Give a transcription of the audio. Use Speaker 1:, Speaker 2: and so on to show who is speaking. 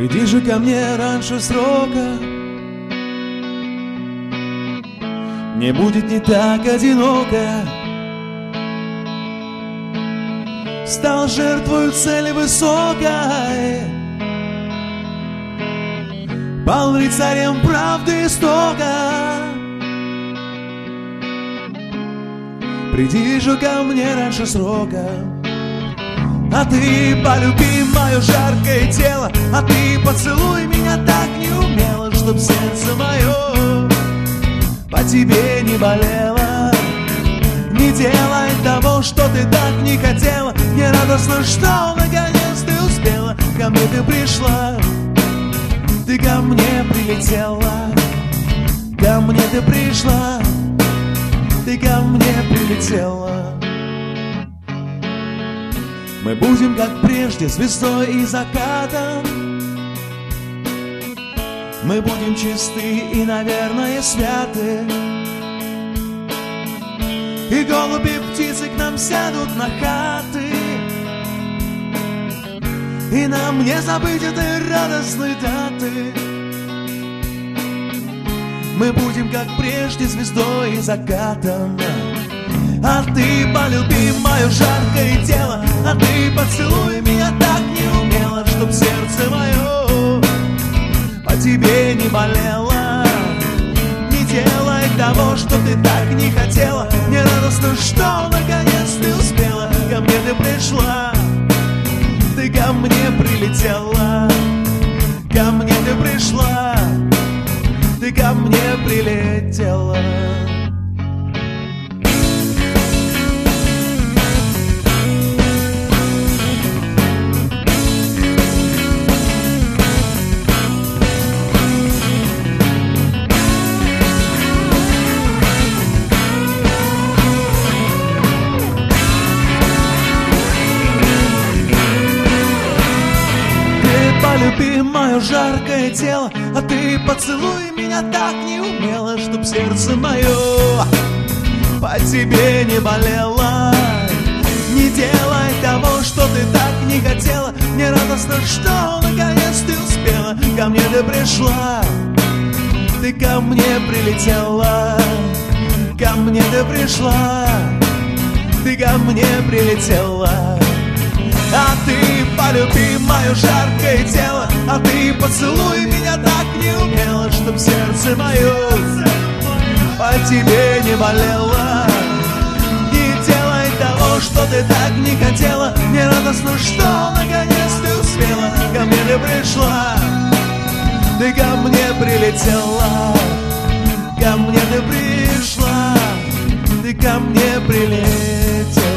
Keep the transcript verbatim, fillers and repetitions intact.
Speaker 1: Приди же ко мне раньше срока, мне будет не так одиноко. Стал жертвою цели высокой, пал рыцарем правды истока. Приди же ко мне раньше срока, а ты полюби мое жаркое тело, а ты поцелуй меня так неумело, чтоб сердце мое по тебе не болело. Не делай того, что ты так не хотела. Мне радостно, что наконец ты успела. Ко мне ты пришла, ты ко мне прилетела. Ко мне ты пришла, ты ко мне прилетела. Мы будем, как прежде, звездой и закатом. Мы будем чисты и, наверное, святы. И голуби, птицы к нам сядут на хаты. И нам не забыть этой радостной даты. Мы будем, как прежде, звездой и закатом. А ты полюби мое жаркое тело, а ты поцелуй меня так неумело, чтоб сердце мое по тебе не болело. Не делай того, что ты так не хотела. Мне радостно, что наконец ты успела. Ко мне ты пришла, ты ко мне прилетела. Ко мне ты пришла, ты ко мне прилетела. Полюби мое жаркое тело, а ты поцелуй меня так неумело, чтоб сердце мое по тебе не болело. Не делай того, что ты так не хотела. Мне радостно, что наконец ты успела. Ко мне ты пришла, ты ко мне прилетела. Ко мне ты пришла, ты ко мне прилетела. А ты полюби мое жаркое тело, а ты поцелуй меня так неумело, чтоб сердце мое по тебе не болело. Не делай того, что ты так не хотела. Мне радостно, что наконец ты успела. Ко мне ты пришла, ты ко мне прилетела. Ко мне ты пришла, ты ко мне прилетела.